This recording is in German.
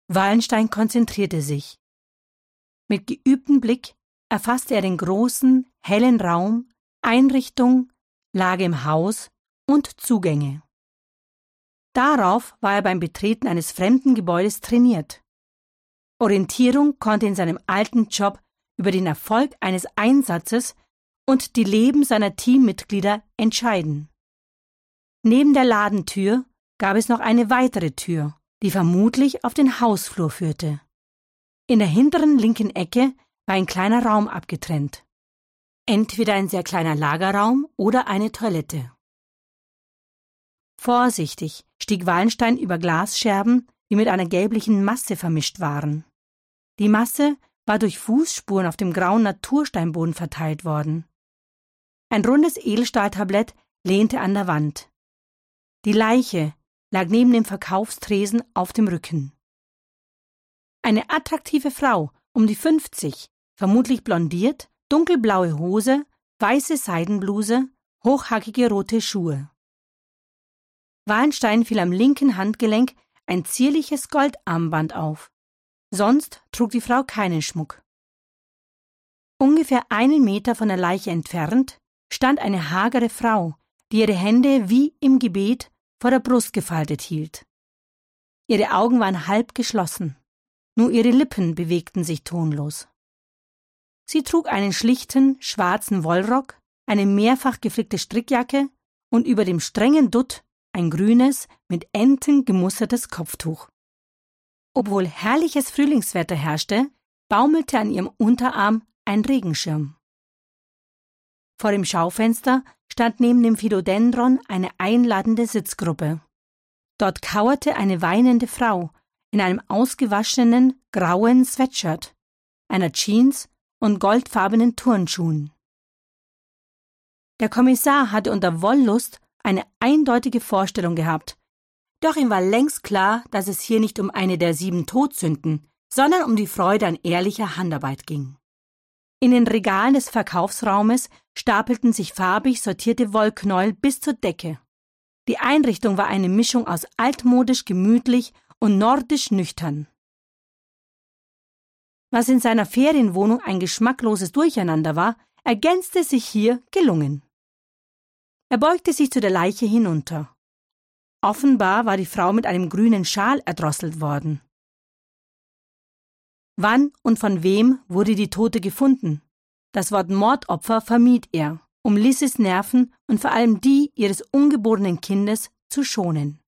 Wallenstein konzentrierte sich. Mit geübtem Blick erfasste er den großen, hellen Raum, Einrichtung, Lage im Haus und Zugänge. Darauf war er beim Betreten eines fremden Gebäudes trainiert. Orientierung konnte in seinem alten Job über den Erfolg eines Einsatzes und die Leben seiner Teammitglieder entscheiden. Neben der Ladentür gab es noch eine weitere Tür, die vermutlich auf den Hausflur führte. In der hinteren linken Ecke war ein kleiner Raum abgetrennt. Entweder ein sehr kleiner Lagerraum oder eine Toilette. Vorsichtig stieg Wallenstein über Glasscherben, die mit einer gelblichen Masse vermischt waren. Die Masse war durch Fußspuren auf dem grauen Natursteinboden verteilt worden. Ein rundes Edelstahltablett lehnte an der Wand. Die Leiche lag neben dem Verkaufstresen auf dem Rücken. Eine attraktive Frau, um die 50, vermutlich blondiert, dunkelblaue Hose, weiße Seidenbluse, hochhackige rote Schuhe. Wallenstein fiel am linken Handgelenk ein zierliches Goldarmband auf. Sonst trug die Frau keinen Schmuck. Ungefähr 1 Meter von der Leiche entfernt stand eine hagere Frau, die ihre Hände wie im Gebet vor der Brust gefaltet hielt. Ihre Augen waren halb geschlossen, nur ihre Lippen bewegten sich tonlos. Sie trug einen schlichten, schwarzen Wollrock, eine mehrfach geflickte Strickjacke und über dem strengen Dutt ein grünes, mit Enten gemustertes Kopftuch. Obwohl herrliches Frühlingswetter herrschte, baumelte an ihrem Unterarm ein Regenschirm. Vor dem Schaufenster stand neben dem Philodendron eine einladende Sitzgruppe. Dort kauerte eine weinende Frau in einem ausgewaschenen, grauen Sweatshirt, einer Jeans und goldfarbenen Turnschuhen. Der Kommissar hatte unter Wollust eine eindeutige Vorstellung gehabt, doch ihm war längst klar, dass es hier nicht um eine der 7 Todsünden, sondern um die Freude an ehrlicher Handarbeit ging. In den Regalen des Verkaufsraumes stapelten sich farbig sortierte Wollknäuel bis zur Decke. Die Einrichtung war eine Mischung aus altmodisch gemütlich und nordisch nüchtern. Was in seiner Ferienwohnung ein geschmackloses Durcheinander war, ergänzte sich hier gelungen. Er beugte sich zu der Leiche hinunter. Offenbar war die Frau mit einem grünen Schal erdrosselt worden. Wann und von wem wurde die Tote gefunden? Das Wort Mordopfer vermied er, um Lissys Nerven und vor allem die ihres ungeborenen Kindes zu schonen.